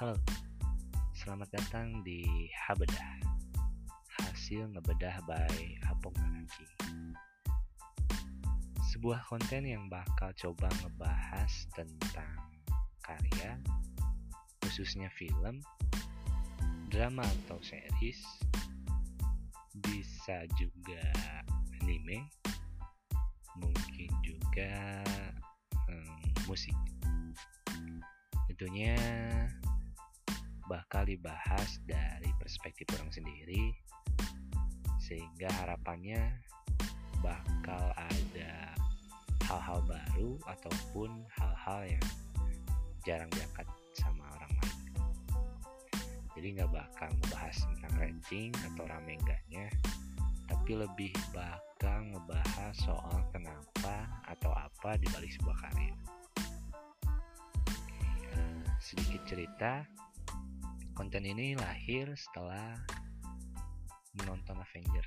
Halo, selamat datang di Habedah, hasil ngebedah by Apong Nanaki. Sebuah konten yang bakal coba ngebahas tentang karya, khususnya film, drama atau series, bisa juga anime, mungkin juga musik. Tentunya bakal dibahas dari perspektif orang sendiri, sehingga harapannya bakal ada hal-hal baru ataupun hal-hal yang jarang diangkat sama orang lain. Jadi nggak bakal ngebahas tentang ranking atau rame enggaknya, tapi lebih bakal ngebahas soal kenapa atau apa dibalik sebuah karya. Sedikit cerita, konten ini lahir setelah menonton Avenger.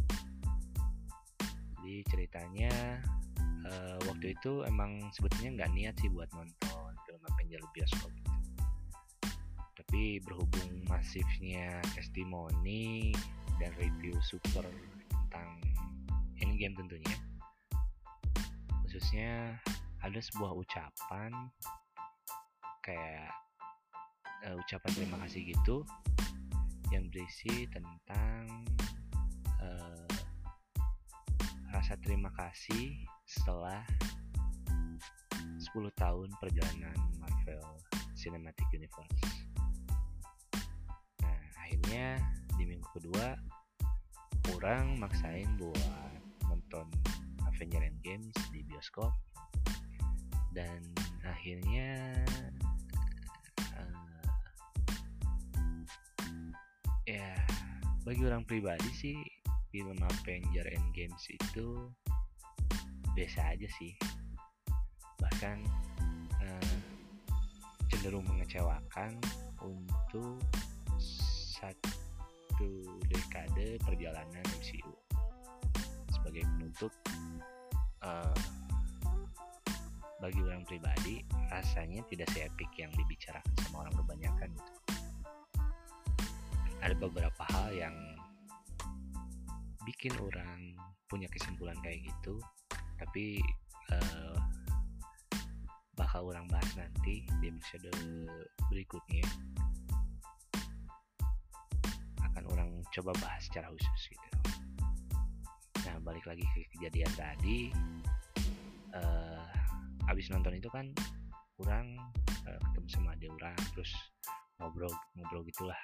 Jadi ceritanya waktu itu emang sebetulnya nggak niat sih buat nonton film Avenger bioskop gitu. Tapi berhubung masifnya testimoni dan review super tentang Endgame tentunya, khususnya ada sebuah ucapan kayak ucapan terima kasih gitu yang berisi tentang rasa terima kasih setelah 10 tahun perjalanan Marvel Cinematic Universe. Nah, akhirnya di minggu kedua orang maksain buat nonton Avenger Endgame di bioskop, dan akhirnya ya bagi orang pribadi sih film Avenger Endgame itu biasa aja sih, bahkan cenderung mengecewakan untuk satu dekade perjalanan MCU. Sebagai penutup, bagi orang pribadi rasanya tidak se-epic yang dibicarakan sama orang kebanyakan gitu. Ada beberapa hal yang bikin orang punya kesimpulan kayak gitu, tapi bakal orang bahas nanti di episode berikutnya. Akan orang coba bahas secara khusus gitu. Nah, balik lagi ke kejadian tadi, abis nonton itu kan orang ketemu sama adik orang, terus ngobrol gitulah,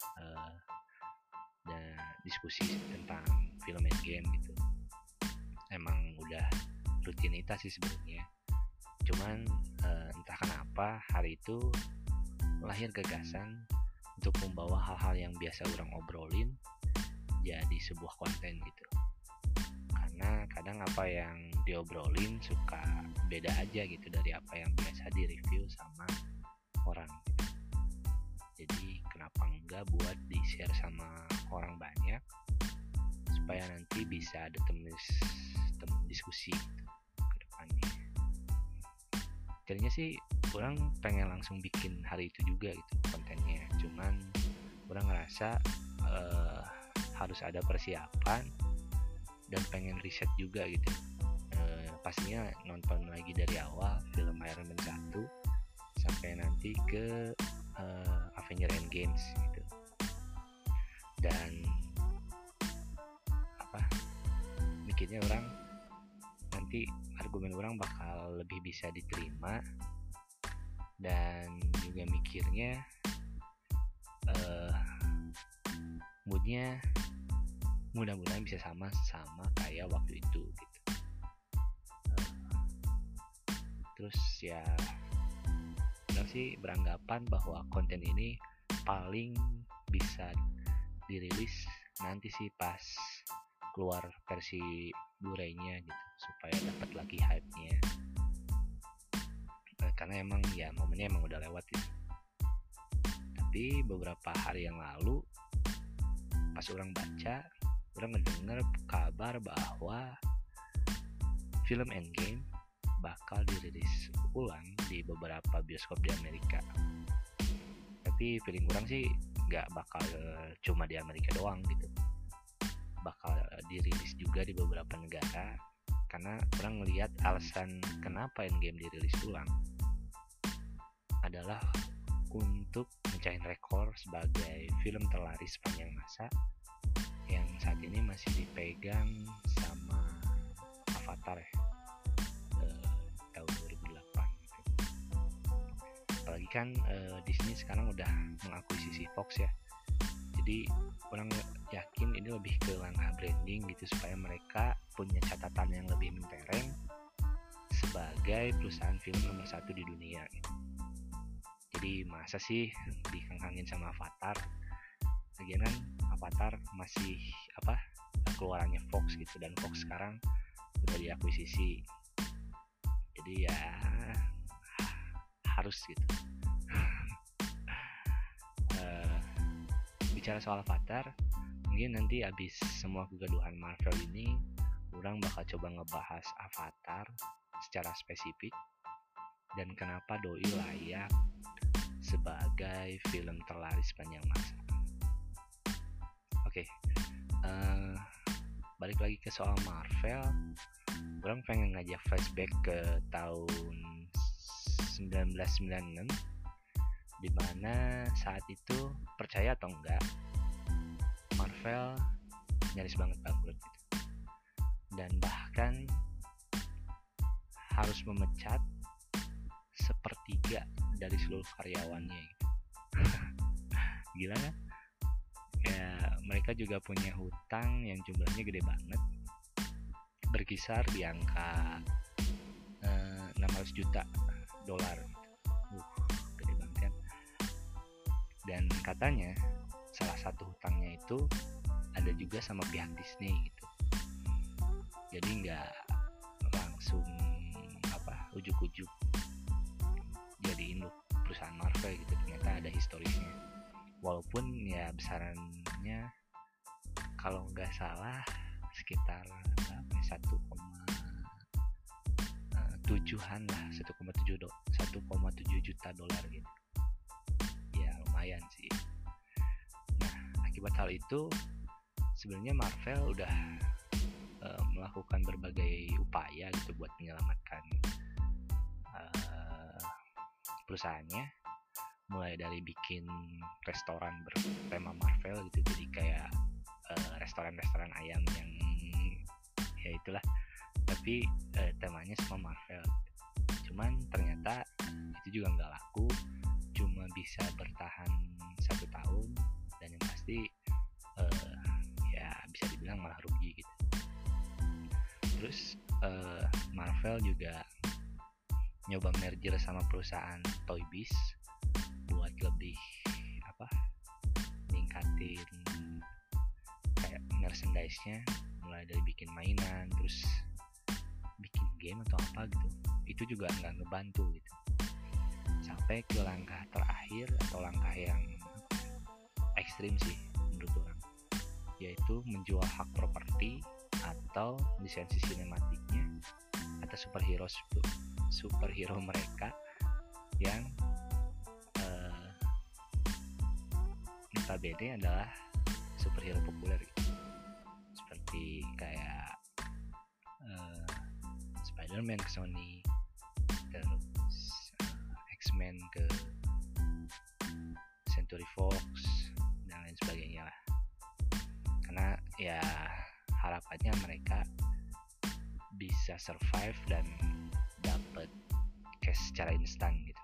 dan diskusi tentang film Endgame gitu. Emang udah rutinitas sih sebenarnya, cuman entah kenapa hari itu lahir gagasan untuk membawa hal-hal yang biasa orang obrolin jadi sebuah konten gitu. Karena kadang apa yang diobrolin suka beda aja gitu dari apa yang biasa direview sama orang gitu. Jadi kenapa enggak buat di-share sama orang banyak supaya nanti bisa ada temen diskusi gitu ke depannya. Jadinya sih orang pengen langsung bikin hari itu juga gitu kontennya, cuman orang ngerasa harus ada persiapan dan pengen riset juga gitu. Pastinya nonton lagi dari awal film Iron Man 1 sampai nanti ke Avenger Endgame gitu. Dan mikirnya orang nanti argumen orang bakal lebih bisa diterima, dan juga mikirnya moodnya mudah-mudahan bisa sama kayak waktu itu gitu. Terus ya orang sih beranggapan bahwa konten ini paling bisa dirilis nanti sih pas keluar versi Blu-ray-nya gitu, supaya dapat lagi hype-nya. Karena emang ya momennya emang udah lewat gitu. Tapi beberapa hari yang lalu pas orang baca, orang ngedenger kabar bahwa film Endgame bakal dirilis ulang di beberapa bioskop di Amerika. Tapi feeling kurang sih nggak bakal cuma di Amerika doang gitu, bakal dirilis juga di beberapa negara. Karena orang ngelihat alasan kenapa Endgame dirilis ulang adalah untuk mencahin rekor sebagai film terlaris sepanjang masa yang saat ini masih dipegang sama Avatar ya, tahun 2008 gitu. Apalagi kan Disney sekarang udah mengakuisisi Fox ya, jadi orang yakin ini lebih ke langkah branding gitu, supaya mereka punya catatan yang lebih mentereng sebagai perusahaan film nomor 1 di dunia gitu. Jadi masa sih dikangkangin sama Avatar, lagian kan Avatar masih keluarannya Fox gitu, dan Fox sekarang udah diakuisisi, jadi ya harus gitu. Bicara soal Avatar, mungkin nanti abis semua kegaduhan Marvel ini, orang bakal coba ngebahas Avatar secara spesifik dan kenapa doi layak sebagai film terlaris sepanjang masa. Oke, balik lagi ke soal Marvel, orang pengen ngajak flashback ke tahun 1996, dimana saat itu, percaya atau enggak, Marvel nyaris banget bangkrut gitu. Dan bahkan harus memecat sepertiga dari seluruh karyawannya gitu. Gila kan? Ya, mereka juga punya hutang yang jumlahnya gede banget, berkisar di angka 600 juta dolar gitu. Gede banget kan? Dan katanya salah satu hutangnya itu ada juga sama pihak Disney gitu. Jadi nggak langsung ujuk-ujuk jadi induk perusahaan Marvel gitu, ternyata ada historisnya. Walaupun ya besarannya kalau nggak salah sekitar 1,7-an lah, 1,7 juta dolar gitu. Ya lumayan sih. Nah, akibat hal itu sebenarnya Marvel udah melakukan berbagai upaya gitu buat menyelamatkan perusahaannya, mulai dari bikin restoran bertema Marvel gitu, jadi kayak restoran-restoran ayam yang ya itulah, tapi temanya semua Marvel. Cuman ternyata itu juga nggak laku, cuma bisa bertahan 1 tahun, dan yang pasti ya bisa dibilang malah rugi gitu. Terus Marvel juga nyoba merger sama perusahaan Toy Biz buat lebih ningkatin kayak merchandise-nya, mulai dari bikin mainan, terus bikin game atau apa gitu. Itu juga nggak ngebantu gitu, sampai ke langkah terakhir atau langkah yang ekstrim sih menurut orang, yaitu menjual hak properti atau lisensi sinematiknya atas superhero mereka yang notabene adalah superhero populer gitu. Seperti kayak Spider-Man ke Sony, terus X-Men ke Century Fox, dan lain sebagainya lah. Karena ya harapannya mereka bisa survive dan dapat cash secara instan gitu.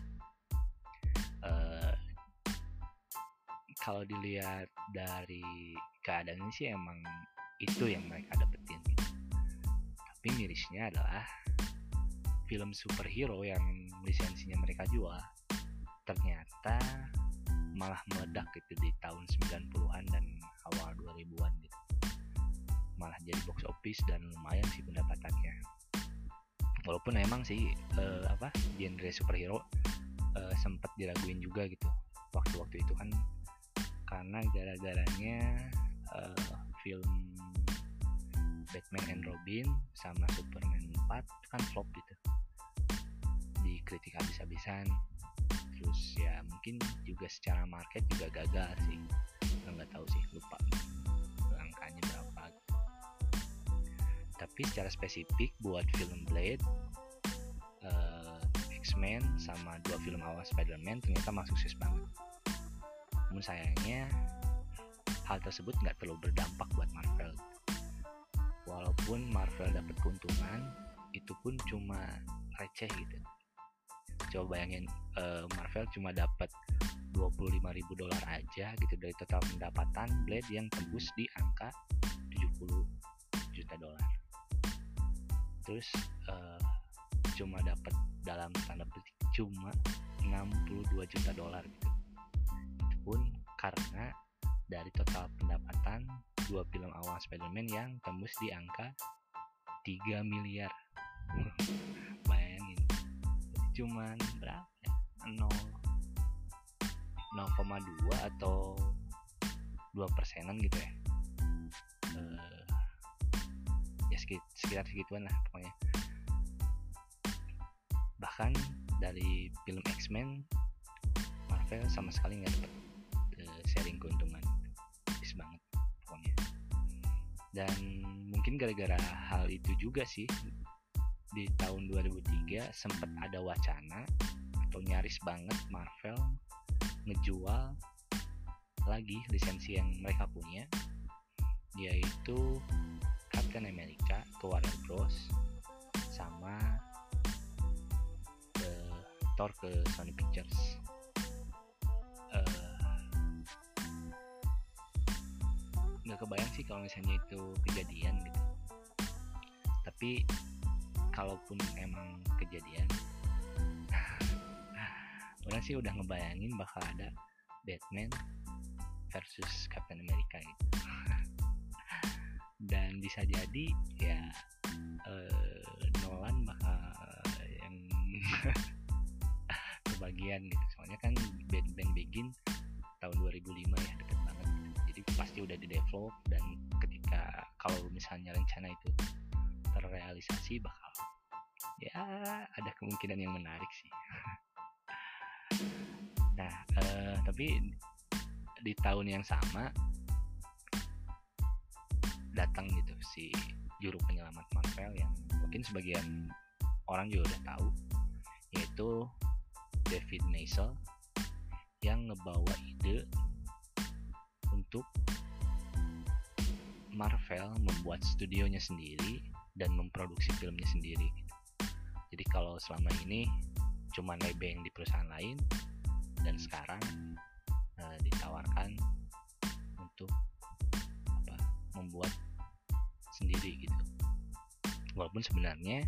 Kalau dilihat dari keadaan ini sih emang itu yang mereka dapetin gitu. Tapi mirisnya adalah film superhero yang lisensinya mereka jual ternyata malah meledak gitu di tahun 90-an dan awal 2000-an gitu. Malah jadi box office dan lumayan sih pendapatannya. Walaupun emang sih genre superhero sempat diraguin juga gitu waktu-waktu itu kan, karena gara-garanya film Batman and Robin sama Superman 4 kan flop gitu, dikritik habis-habisan. terus ya mungkin juga secara market juga gagal sih, nggak tahu sih, lupa angkanya berapa. Tapi secara spesifik buat film Blade, X-Men sama 2 film awal Spider-Man ternyata masuk sukses banget. Namun sayangnya hal tersebut nggak terlalu berdampak buat Marvel. Walaupun Marvel dapat keuntungan, itu pun cuma receh gitu. Coba bayangin, Marvel cuma dapat $25.000 aja gitu dari total pendapatan Blade yang tembus di angka $70 juta. Terus cuma dapat dalam tanda petik cuma $62 juta gitu. Itu pun karena dari total pendapatan 2 film awal Spider-Man yang tembus di angka 3 miliar. Bayangin, cuman berapa ya? 0,2 atau 2%-an gitu ya. Ya sekitar segituan lah pokoknya. Bahkan dari film X-Men, Marvel sama sekali nggak dapat sharing keuntungan. Bis banget pokoknya. Dan mungkin gara-gara hal itu juga sih, di tahun 2003 sempat ada wacana atau nyaris banget Marvel ngejual lagi lisensi yang mereka punya, yaitu Captain America ke Warner Bros. Sama Thor ke Sony Pictures. Nggak kebayang sih kalau misalnya itu kejadian gitu. Tapi kalaupun emang kejadian, orang sih udah ngebayangin bakal ada Batman versus Captain America gitu. Dan bisa jadi ya Nolan bakal yang kebagian gitu. Soalnya kan Batman Begin tahun 2005 ya, deket banget gitu. Jadi pasti udah di develop, dan ketika kalau misalnya rencana itu terrealisasi bakal ya ada kemungkinan yang menarik sih. Nah, tapi di tahun yang sama datang gitu si juru penyelamat Marvel yang mungkin sebagian orang juga udah tahu, yaitu David Maisel, yang ngebawa ide untuk Marvel membuat studionya sendiri dan memproduksi filmnya sendiri gitu. Jadi kalau selama ini cuma nebeng di perusahaan lain, dan sekarang ditawarkan untuk membuat sendiri gitu. Walaupun sebenarnya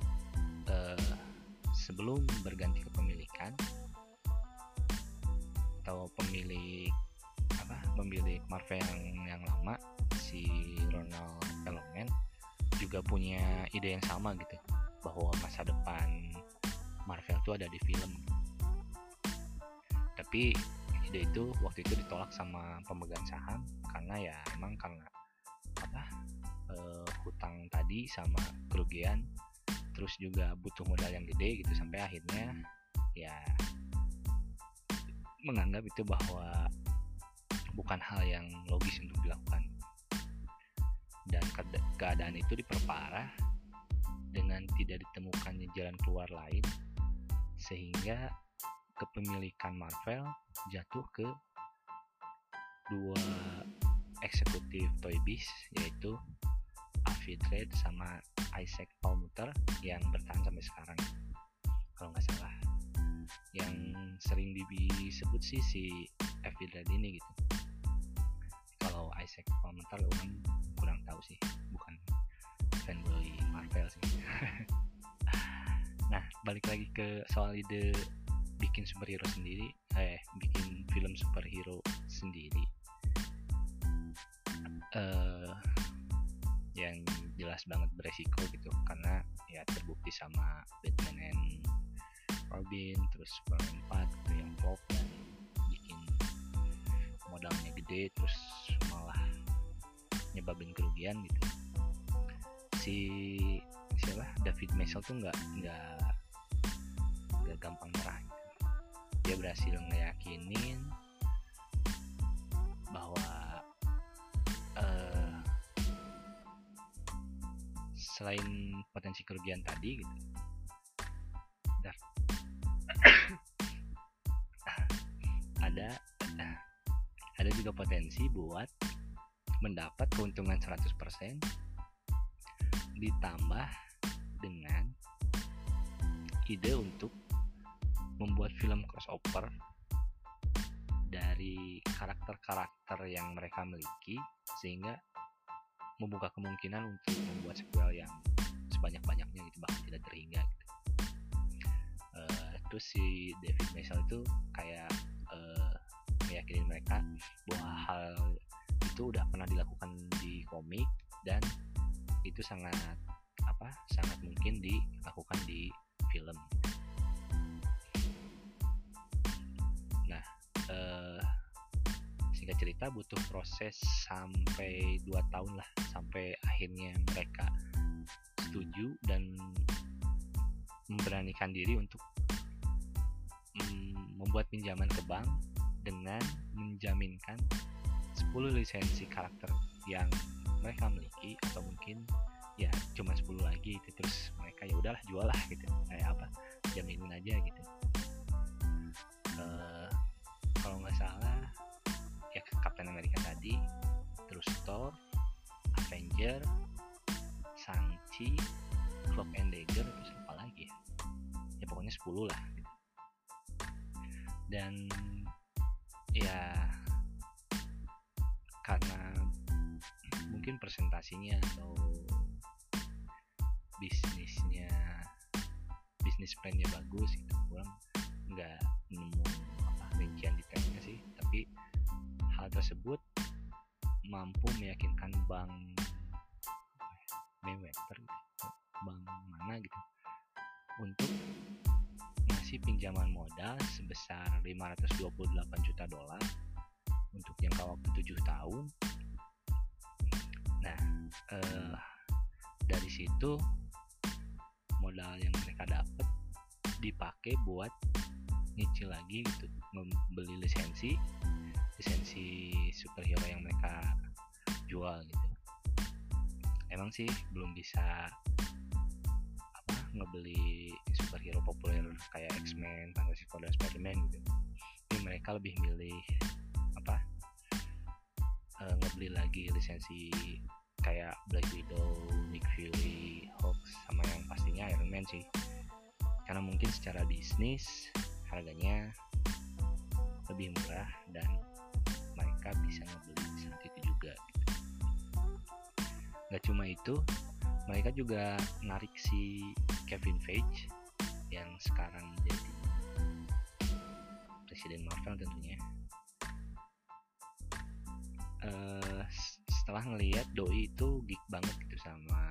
sebelum berganti kepemilikan atau pemilik Marvel yang lama, si Ronald Perlman juga punya ide yang sama gitu, bahwa masa depan Marvel itu ada di film. Tapi ide itu waktu itu ditolak sama pemegang saham karena ya emang karena hutang tadi sama kerugian, terus juga butuh modal yang gede gitu, sampai akhirnya ya menganggap itu bahwa bukan hal yang logis untuk dilakukan. Dan keadaan itu diperparah dengan tidak ditemukannya jalan keluar lain, sehingga kepemilikan Marvel jatuh ke dua eksekutif Toy Biz, yaitu Avi Drake sama Isaac Perlmutter, yang bertahan sampai sekarang kalau nggak salah. Yang sering disebut sih si Avi Drake ini gitu. Kalau Isaac Perlmutter orang kurang tahu sih, bukan fanboy Marvel sih. Nah, balik lagi ke soal ide bikin superhero sendiri, bikin film superhero sendiri. Yang jelas banget beresiko gitu, karena ya terbukti sama Batman and Robin, terus Superman 4 gitu yang flop dan bikin modalnya gede, terus malah nyebabin kerugian gitu. David Maisel tuh nggak gampang nyerah gitu. dia berhasil ngeyakinin bahwa selain potensi kerugian tadi gitu, ada juga potensi buat mendapat keuntungan 100% ditambah dengan ide untuk membuat film crossover dari karakter-karakter yang mereka miliki, sehingga membuka kemungkinan untuk membuat sequel yang sebanyak-banyaknya gitu, bahkan tidak terhingga gitu. Terus si David Maisel itu kayak meyakinin mereka bahwa hal itu udah pernah dilakukan di komik dan itu sangat mungkin dilakukan di film. Nah, singkat cerita butuh proses sampai 2 tahun lah sampai akhirnya mereka setuju dan memberanikan diri untuk membuat pinjaman ke bank dengan menjaminkan 10 lisensi karakter yang mereka miliki, atau mungkin ya cuma 10 lagi itu, terus mereka ya udahlah jual lah gitu, kayak jaminin aja gitu. Kalau nggak salah ya Captain America tadi, terus Thor, Avenger, Shang-Chi, Cloak and Dagger, terus apa lagi ya pokoknya 10 lah gitu. Dan ya karena mungkin presentasinya atau bisnis plannya bagus gitu, orang nggak nemu rincian detailnya sih, tapi hal tersebut mampu meyakinkan bank mana gitu untuk ngasih pinjaman modal sebesar $528 juta untuk jangka waktu 7 tahun. Nah, dari situ modal yang mereka dapat dipakai buat nyicil lagi gitu, membeli lisensi superhero yang mereka jual gitu. Emang sih belum bisa ngebeli superhero populer kayak X-Men, Fantastic Four, dan Spider-Man gitu. Tapi mereka lebih milih ngebeli lagi lisensi kayak Black Widow, Nick Fury, Hulk, sama yang pastinya Iron Man sih. Karena mungkin secara bisnis harganya lebih murah dan mereka bisa ngebeli saat itu juga gitu. Gak cuma itu, mereka juga narik si Kevin Feige yang sekarang jadi presiden Marvel tentunya. Setelah ngelihat doi itu geek banget gitu sama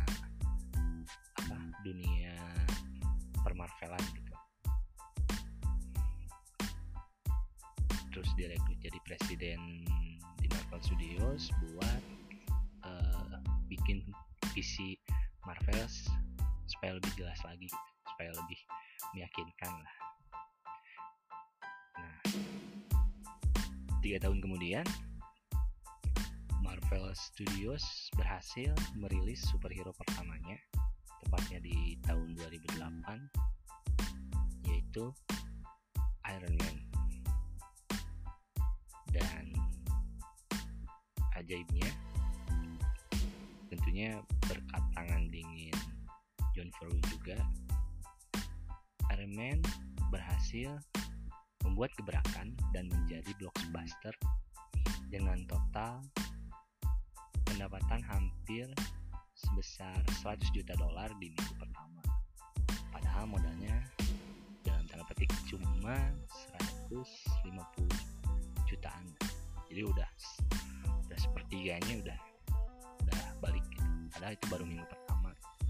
dunia permarvelan gitu, terus dia rekrut jadi presiden di Marvel Studios buat bikin visi Marvel supaya lebih jelas lagi gitu, supaya lebih meyakinkan lah. Nah, 3 tahun kemudian Marvel Studios berhasil merilis superhero pertamanya, tepatnya di tahun 2008, yaitu Iron Man. Dan ajaibnya, tentunya berkat tangan dingin Jon Favreau juga, Iron Man berhasil membuat gebrakan dan menjadi blockbuster dengan total pendapatan hampir sebesar $100 juta di minggu pertama. Padahal modalnya dalam tanda petik cuma 150 jutaan. Jadi udah sepertiganya udah balik gitu. Padahal itu baru minggu pertama.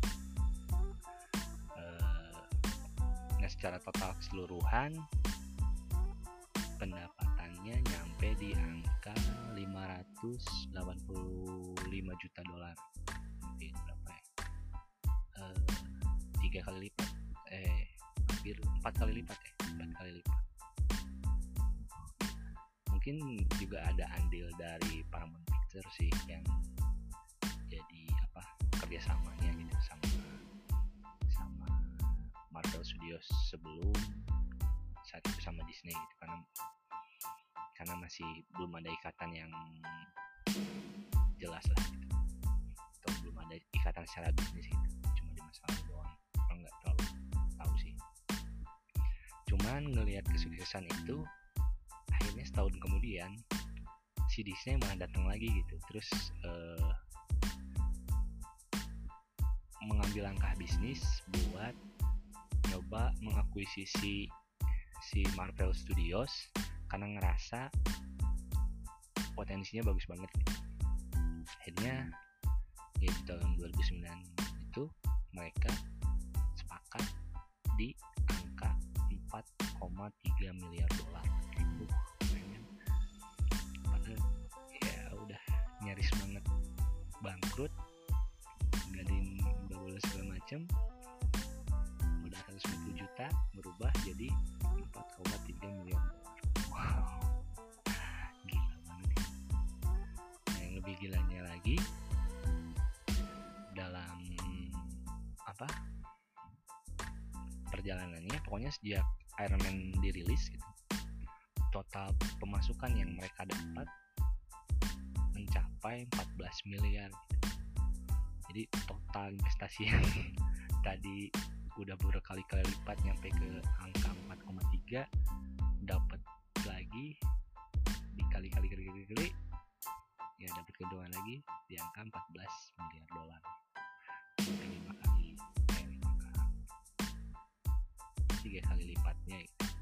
Nah, secara total keseluruhan pendapatannya nyampe di angka $585 juta. Jadi berapa ya? 3 kali lipat, hampir 4 kali lipat ya, 4 kali lipat. mungkin juga ada andil dari Paramount Pictures sih yang jadi kerjasamanya gitu sama Marvel Studios sebelum saat itu sama Disney gitu, karena masih belum ada ikatan yang jelas lah gitu, atau belum ada ikatan secara bisnis gitu, cuma di masa lalu doang. Orang nggak terlalu tahu sih. Cuman ngelihat kesuksesan itu, akhirnya setahun kemudian si Disney malah datang lagi gitu, terus mengambil langkah bisnis buat nyoba mengakuisisi si Marvel Studios karena ngerasa potensinya bagus banget gitu. Akhirnya ya di tahun 2009 itu mereka sepakat di angka 4,3 miliar dolar. Padahal ya udah nyaris banget bangkrut, ngadain berbagai segala macam, modal 150 juta berubah jadi 4,3 miliar dolar. Wow, gila banget. Nah, yang lebih gilanya lagi, dalam perjalanannya, pokoknya sejak Iron Man dirilis gitu, total pemasukan yang mereka dapat mencapai 14 miliar gitu. Jadi total investasi yang tadi udah berkali-kali lipat nyampe ke angka 4,3, dapat lagi dikali-kali ya dapat keuntungan lagi di angka 14 miliar dolar. Mungkin 3 kali lipatnya,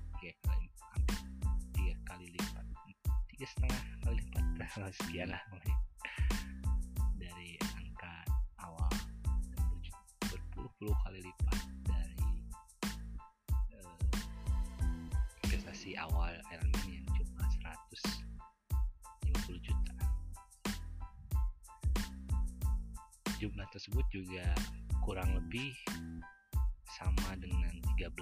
3 kali lipat, 3,5 kali lipat, sekian lah dari angka awal, dan berpuluh-puluh kali lipat dari investasi awal Iron Man yang cuma 150 juta. Jumlah tersebut juga kurang lebih sama dengan 13%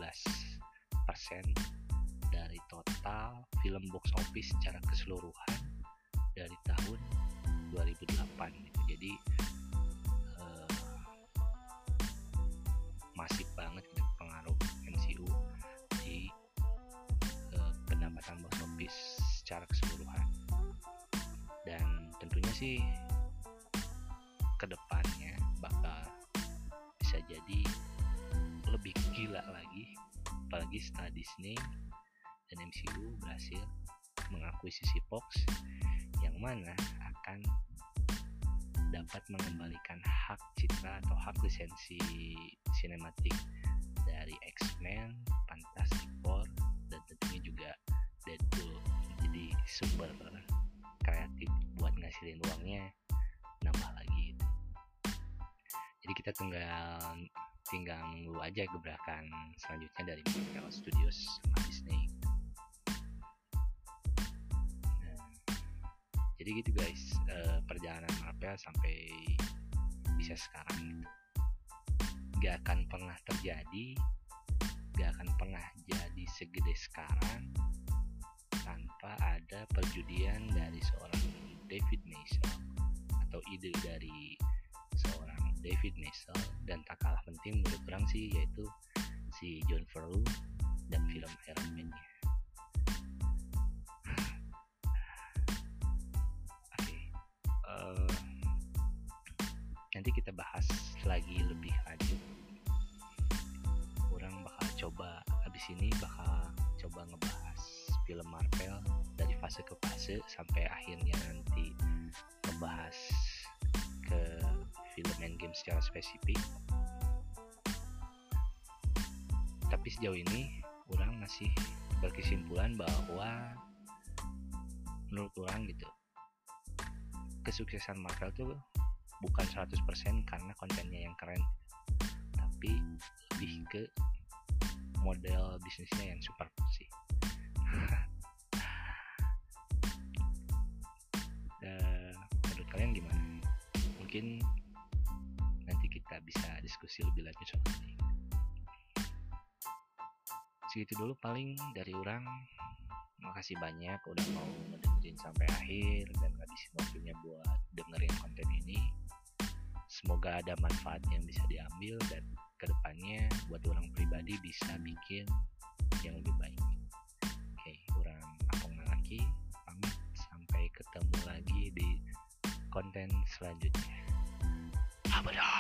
dari total film box office secara keseluruhan dari tahun 2008 gitu. Jadi masif banget gitu pengaruh MCU di pendapatan box office secara keseluruhan. Dan tentunya sih kedepannya bakal bisa jadi lebih gila lagi, apalagi setelah Disney dan MCU berhasil mengakuisisi Fox, yang mana akan dapat mengembalikan hak cipta atau hak lisensi sinematik dari X-Men, Fantastic Four, dan tentunya juga Deadpool. Jadi sumber kreatif buat ngasilin uangnya nambah lagi. Jadi kita tinggal nunggu aja gebrakan selanjutnya dari Marvel Studios sama Disney. Nah, jadi gitu guys, perjalanan Marvel sampai bisa sekarang gitu. Gak akan pernah terjadi, gak akan pernah jadi segede sekarang tanpa ada perjudian dari seorang David Maisel, atau ide dari seorang David Maisel, dan tak kalah penting menurut orang sih yaitu si Jon Favreau dan film Iron Man-nya. Nanti kita bahas lagi lebih lanjut. Orang bakal coba ngebahas film Marvel dari fase ke fase sampai akhirnya nanti ngebahas ke film Endgame secara spesifik. Tapi sejauh ini orang masih berkesimpulan bahwa menurut orang gitu, kesuksesan Marvel tuh bukan 100% karena kontennya yang keren, tapi lebih ke model bisnisnya yang super sih. Menurut kalian gimana? Mungkin nanti kita bisa diskusi lebih lanjut soal ini. Segitu dulu paling dari orang. Makasih banyak udah mau mendengar dengerin sampai akhir dan ngabisin waktunya buat dengerin konten ini. Semoga ada manfaat yang bisa diambil dan kedepannya buat orang pribadi bisa bikin yang lebih baik. Oke, orang Apong lagi pamit, sampai ketemu lagi di konten selanjutnya. Apa dah?